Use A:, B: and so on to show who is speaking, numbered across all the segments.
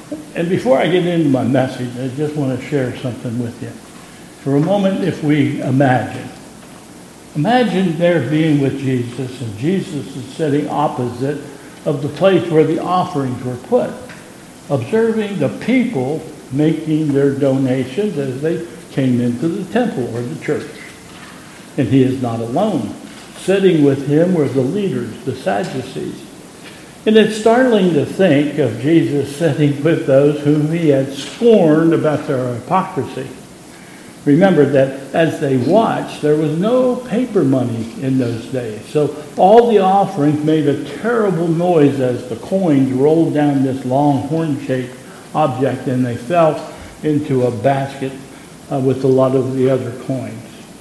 A: And before I get into my message, I just want to share something with you. For a moment, if we imagine there being with Jesus, and Jesus is sitting opposite of the place where the offerings were put, observing the people making their donations as they came into the temple or the church. And he is not alone. Sitting with him were the leaders, the Sadducees. And it's startling to think of Jesus sitting with those whom he had scorned about their hypocrisy. Remember that as they watched, there was no paper money in those days. So all the offerings made a terrible noise as the coins rolled down this long horn-shaped object, and they fell into a basket with a lot of the other coins.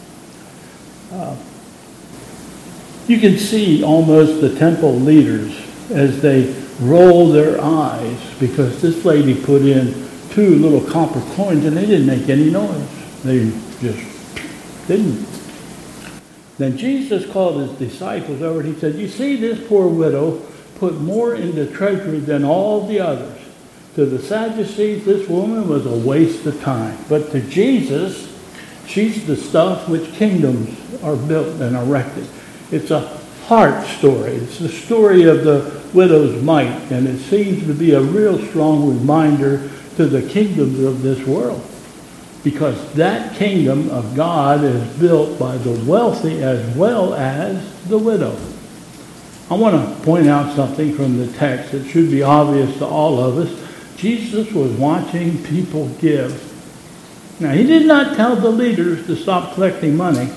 A: You can see almost the temple leaders as they roll their eyes because this lady put in 2 little copper coins and they didn't make any noise. They just didn't. Then Jesus called his disciples over and he said, "You see, this poor widow put more in the treasury than all the others. To the Sadducees, this woman was a waste of time. But to Jesus, she's the stuff which kingdoms are built and erected." It's a heart story. It's the story of the widow's mite, and it seems to be a real strong reminder to the kingdoms of this world. Because that kingdom of God is built by the wealthy as well as the widow. I want to point out something from the text that should be obvious to all of us. Jesus was watching people give. Now, he did not tell the leaders to stop collecting money.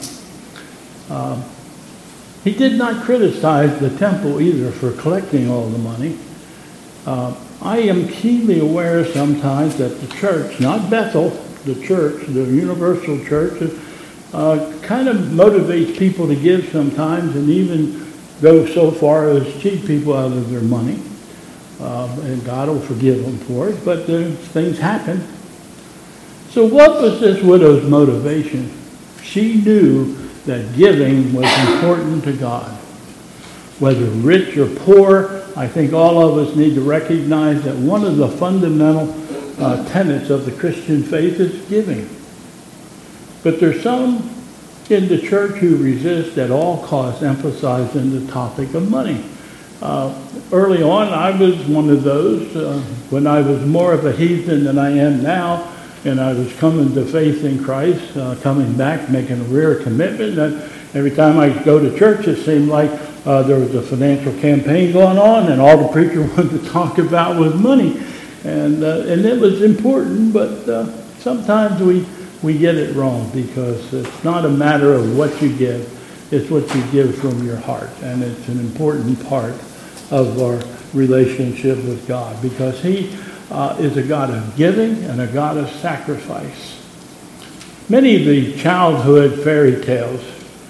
A: He did not criticize the temple either for collecting all the money. I am keenly aware sometimes that the church, not Bethel, the church, the universal church, kind of motivates people to give sometimes and even go so far as cheat people out of their money. And God will forgive them for it, but things happen. So what was this widow's motivation? She knew that giving was important to God. Whether rich or poor, I think all of us need to recognize that one of the fundamental tenets of the Christian faith is giving. But there's some in the church who resist at all costs emphasizing the topic of money. Early on, I was one of those when I was more of a heathen than I am now, and I was coming to faith in Christ, coming back, making a real commitment. And every time I go to church, it seemed like there was a financial campaign going on, and all the preacher wanted to talk about was money. And it was important, but sometimes we get it wrong because it's not a matter of what you give. It's what you give from your heart, and it's an important part of our relationship with God because he is a God of giving and a God of sacrifice. Many of the childhood fairy tales,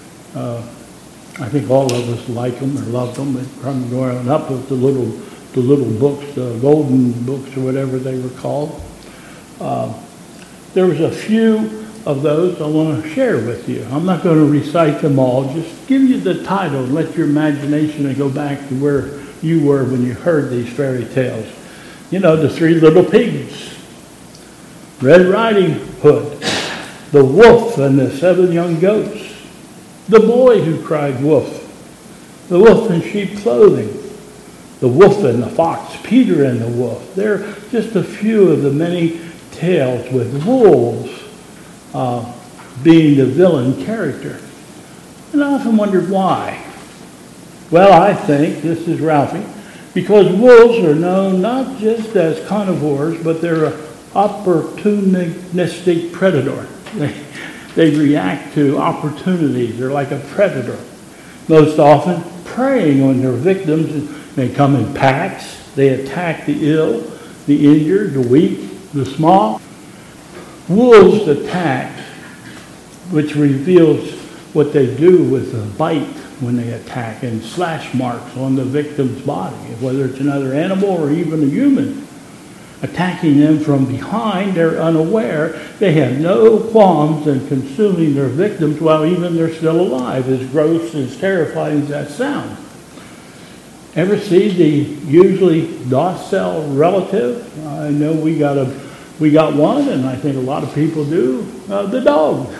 A: I think all of us like them or love them. From growing up with the little books, the golden books or whatever they were called. There was a few of those I want to share with you. I'm not going to recite them all. Just give you the title and let your imagination go back to where you were when you heard these fairy tales. You know, the 3 little pigs, Red Riding Hood, the wolf and the 7 young goats, the boy who cried wolf, the wolf in sheep clothing, the wolf and the fox, Peter and the wolf. They're just a few of the many tales with wolves being the villain character. And I often wondered why. Well, I think, this is Ralphie, because wolves are known not just as carnivores, but they're an opportunistic predator. They react to opportunities. They're like a predator. Most often preying on their victims. They come in packs. They attack the ill, the injured, the weak, the small. Wolves attack, which reveals what they do with a bite when they attack and slash marks on the victim's body, whether it's another animal or even a human. Attacking them from behind, they're unaware. They have no qualms in consuming their victims while even they're still alive, as gross, as terrifying as that sounds. Ever see the usually docile relative? I know we got one, and I think a lot of people do. The dog.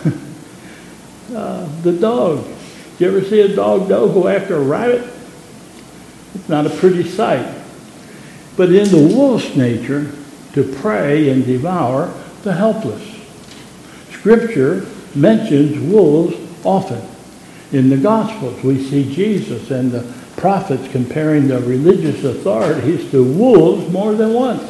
A: The dog. You ever see a dog go after a rabbit? It's not a pretty sight. But in the wolf's nature, to prey and devour the helpless. Scripture mentions wolves often. In the Gospels, we see Jesus and the prophets comparing the religious authorities to wolves more than once.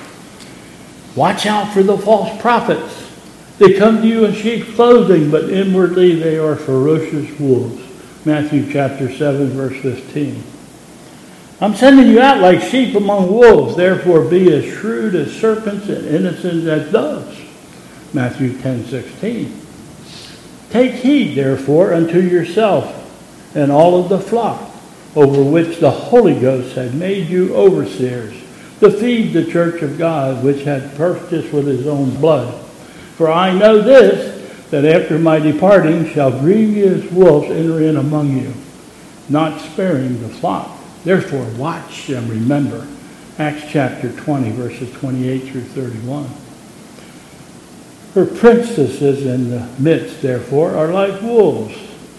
A: Watch out for the false prophets. They come to you in sheep's clothing, but inwardly they are ferocious wolves. Matthew chapter 7, verse 15. I'm sending you out like sheep among wolves, therefore be as shrewd as serpents and innocent as doves. Matthew 10:16. Take heed, therefore, unto yourself and all of the flock, over which the Holy Ghost had made you overseers, to feed the church of God, which had purchased with his own blood. For I know this, that after my departing shall grievous wolves enter in among you, not sparing the flock. Therefore watch and remember. Acts chapter 20, verses 28 through 31. Her princesses in the midst, therefore, are like wolves,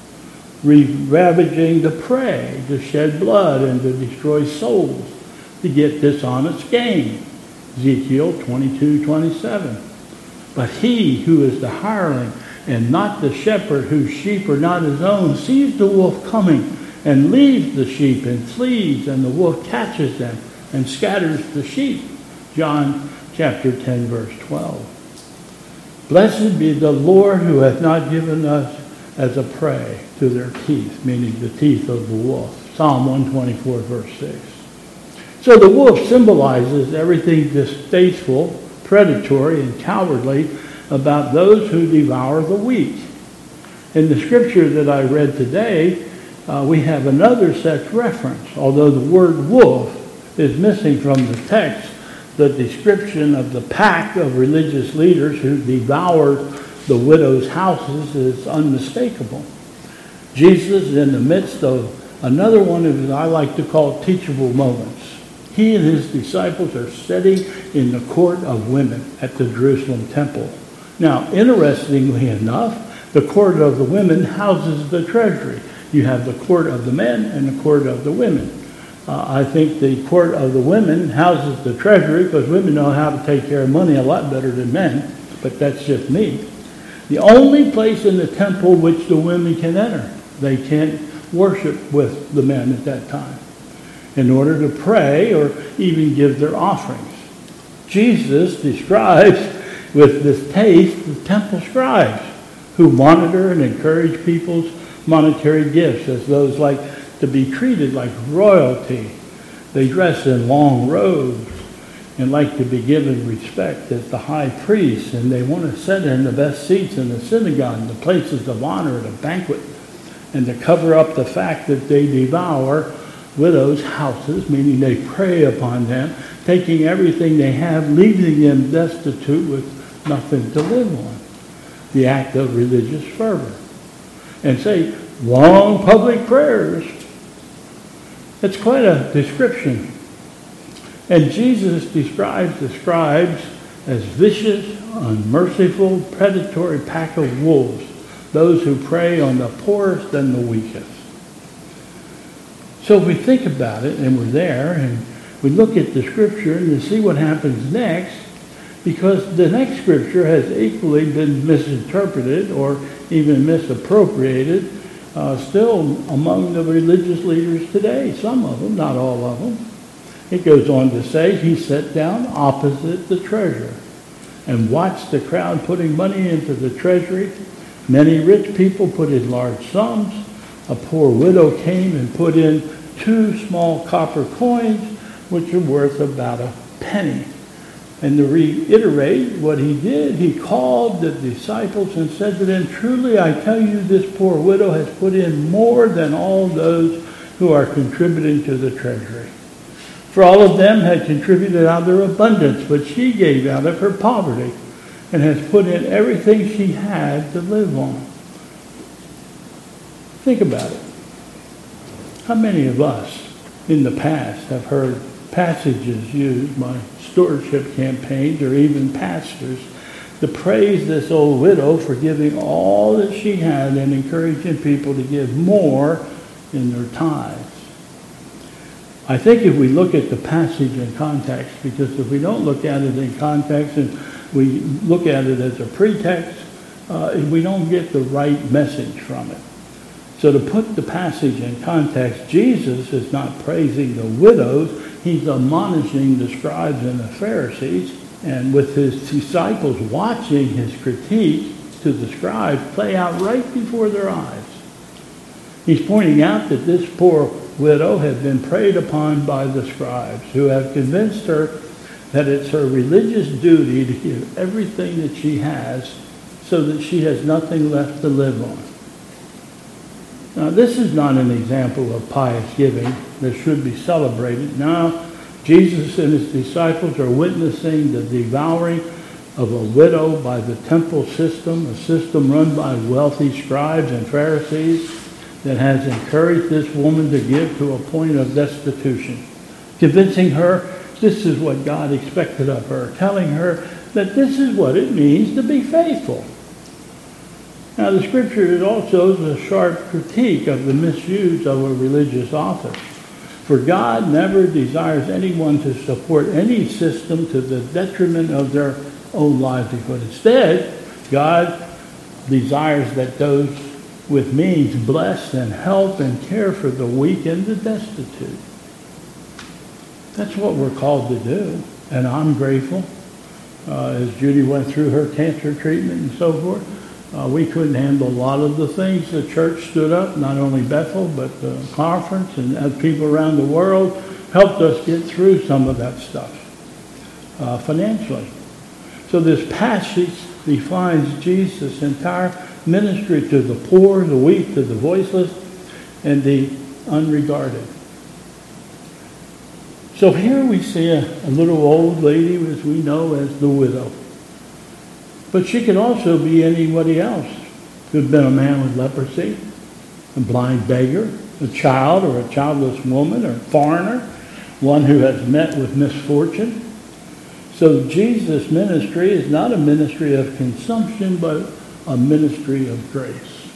A: ravaging the prey, to shed blood and to destroy souls, to get dishonest gain. Ezekiel 22:27. But he who is the hireling and not the shepherd, whose sheep are not his own, sees the wolf coming and leaves the sheep and flees, and the wolf catches them and scatters the sheep. John chapter 10, verse 12. Blessed be the Lord who hath not given us as a prey to their teeth, meaning the teeth of the wolf. Psalm 124, verse 6. So the wolf symbolizes everything distasteful, predatory, and cowardly about those who devour the weak. In the scripture that I read today, we have another such reference. Although the word wolf is missing from the text, the description of the pack of religious leaders who devoured the widows' houses is unmistakable. Jesus is in the midst of another one of his, I like to call, teachable moments. He and his disciples are sitting in the court of women at the Jerusalem temple. Now, interestingly enough, the court of the women houses the treasury. You have the court of the men and the court of the women. I think the court of the women houses the treasury because women know how to take care of money a lot better than men, but that's just me. The only place in the temple which the women can enter. They can't worship with the men at that time in order to pray or even give their offerings. Jesus describes with distaste the temple scribes who monitor and encourage people's monetary gifts as those like to be treated like royalty. They dress in long robes and like to be given respect as the high priests, and they want to sit in the best seats in the synagogue and the places of honor at a banquet, and to cover up the fact that they devour widows' houses, meaning they prey upon them, taking everything they have, leaving them destitute with nothing to live on. The act of religious fervor. And say, long public prayers. It's quite a description. And Jesus describes the scribes as vicious, unmerciful, predatory pack of wolves, those who prey on the poorest and the weakest. So if we think about it, and we're there, and we look at the scripture and see what happens next, because the next scripture has equally been misinterpreted or even misappropriated still among the religious leaders today. Some of them, not all of them. It goes on to say, he sat down opposite the treasurer and watched the crowd putting money into the treasury. Many rich people put in large sums. A poor widow came and put in 2 small copper coins, which are worth about a penny. And to reiterate what he did, he called the disciples and said to them, truly I tell you, this poor widow has put in more than all those who are contributing to the treasury. For all of them had contributed out of their abundance, but she gave out of her poverty and has put in everything she had to live on. Think about it. How many of us in the past have heard passages used by stewardship campaigns or even pastors to praise this old widow for giving all that she had and encouraging people to give more in their tithes. I think if we look at the passage in context, because if we don't look at it in context and we look at it as a pretext, we don't get the right message from it. So to put the passage in context, Jesus is not praising the widows, he's admonishing the scribes and the Pharisees, and with his disciples watching his critique to the scribes play out right before their eyes. He's pointing out that this poor widow had been preyed upon by the scribes, who have convinced her that it's her religious duty to give everything that she has so that she has nothing left to live on. Now, this is not an example of pious giving that should be celebrated. Now, Jesus and his disciples are witnessing the devouring of a widow by the temple system, a system run by wealthy scribes and Pharisees that has encouraged this woman to give to a point of destitution, convincing her this is what God expected of her, telling her that this is what it means to be faithful. Now, the scripture is also a sharp critique of the misuse of a religious office. For God never desires anyone to support any system to the detriment of their own livelihood. Instead, God desires that those with means bless and help and care for the weak and the destitute. That's what we're called to do. And I'm grateful. As Judy went through her cancer treatment and so forth, we couldn't handle a lot of the things. The church stood up, not only Bethel, but the conference and other people around the world helped us get through some of that stuff financially. So this passage defines Jesus' entire ministry to the poor, the weak, to the voiceless, and the unregarded. So here we see a little old lady, as we know as the widow. But she could also be anybody else. Could have been a man with leprosy, a blind beggar, a child or a childless woman or a foreigner, one who has met with misfortune. So Jesus' ministry is not a ministry of consumption, but a ministry of grace.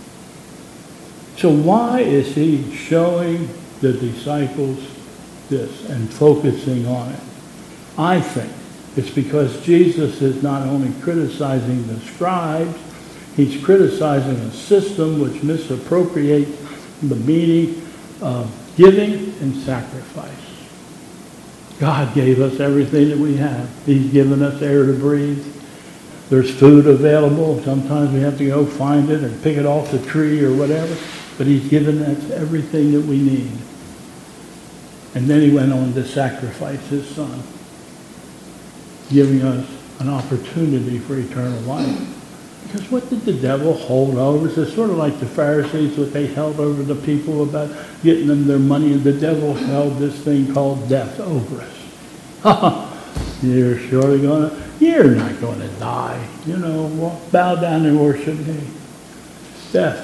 A: So why is he showing the disciples this and focusing on it? I think it's because Jesus is not only criticizing the scribes, he's criticizing a system which misappropriates the meaning of giving and sacrifice. God gave us everything that we have. He's given us air to breathe. There's food available. Sometimes we have to go find it and pick it off the tree or whatever. But he's given us everything that we need. And then he went on to sacrifice his son, giving us an opportunity for eternal life. Because what did the devil hold over? It's sort of like the Pharisees, what they held over the people about getting them their money, and the devil held this thing called death over us. You're not going to die. Bow down and worship me. Death.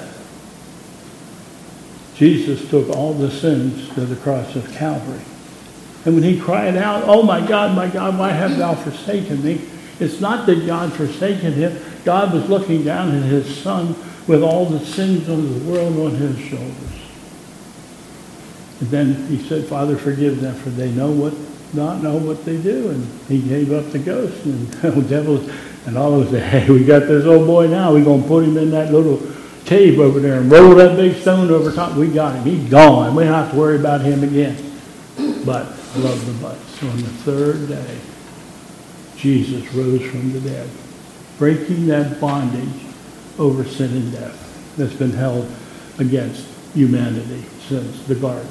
A: Jesus took all the sins to the cross of Calvary. And when he cried out, "Oh my God, why have thou forsaken me?" It's not that God forsaken him. God was looking down at his son with all the sins of the world on his shoulders. And then he said, "Father, forgive them, for they not know what they do." And he gave up the ghost. And the devil and all of us said, "Hey, we got this old boy now. We're going to put him in that little cave over there and roll that big stone over top. We got him. He's gone. We don't have to worry about him again." But, I love the but. So on the third day, Jesus rose from the dead, breaking that bondage over sin and death that's been held against humanity since the garden.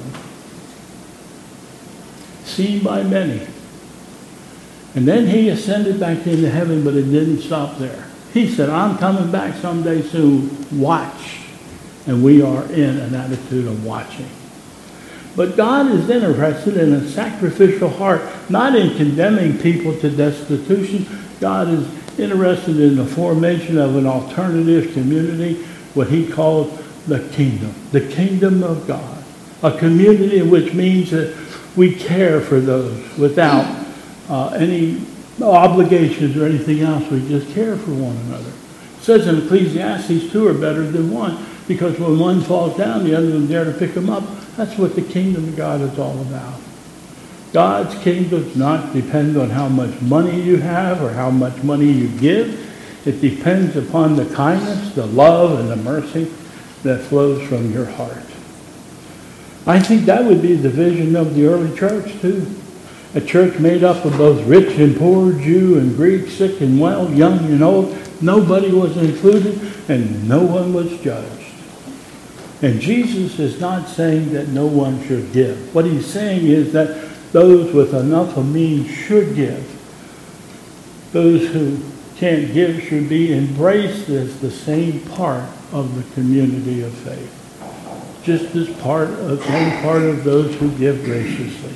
A: Seen by many. And then he ascended back into heaven, but it didn't stop there. He said, "I'm coming back someday soon. Watch." And we are in an attitude of watching. But God is interested in a sacrificial heart, not in condemning people to destitution. God is interested in the formation of an alternative community, what he called the kingdom of God. A community which means that we care for those without any obligations or anything else. We just care for one another. It says in Ecclesiastes, two are better than one, because when one falls down, the other one's there to pick him up. That's what the kingdom of God is all about. God's kingdom does not depend on how much money you have or how much money you give. It depends upon the kindness, the love, and the mercy that flows from your heart. I think that would be the vision of the early church too. A church made up of both rich and poor, Jew and Greek, sick and well, young and old. Nobody was included and no one was judged. And Jesus is not saying that no one should give. What he's saying is that those with enough of means should give. Those who can't give should be embraced as the same part of the community of faith. Just as same part of those who give graciously.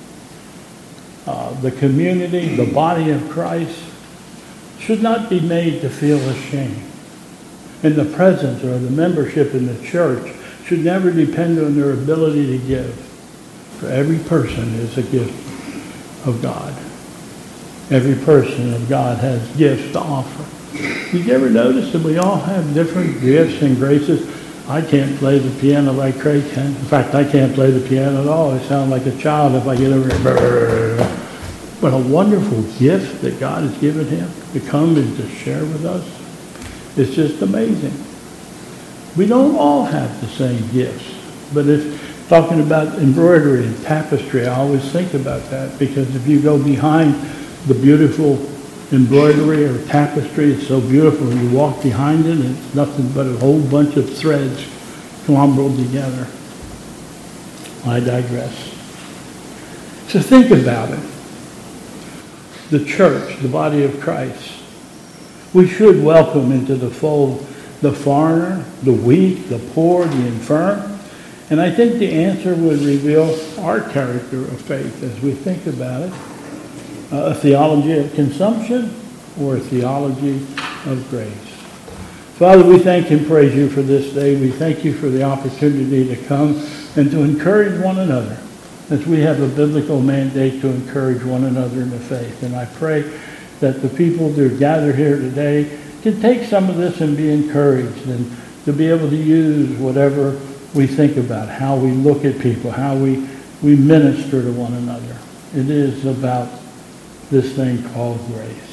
A: The community, the body of Christ, should not be made to feel ashamed. And the presence or the membership in the church should never depend on their ability to give. For every person is a gift of God. Every person of God has gifts to offer. Did you ever notice that we all have different gifts and graces? I can't play the piano like Craig can. In fact, I can't play the piano at all. I sound like a child if I get over here. But a wonderful gift that God has given him to come and to share with us. It's just amazing. We don't all have the same gifts. But if talking about embroidery and tapestry, I always think about that, because if you go behind the beautiful embroidery or tapestry, it's so beautiful. You walk behind it and it's nothing but a whole bunch of threads clombered together. I digress. So think about it. The church, the body of Christ. We should welcome into the fold the foreigner, the weak, the poor, the infirm. And I think the answer would reveal our character of faith as we think about it. A theology of consumption or a theology of grace. Father, we thank and praise you for this day. We thank you for the opportunity to come and to encourage one another, as we have a biblical mandate to encourage one another in the faith. And I pray that the people that are gathered here today can take some of this and be encouraged, and to be able to use whatever we think about, how we look at people, how we minister to one another. It is about this thing called grace.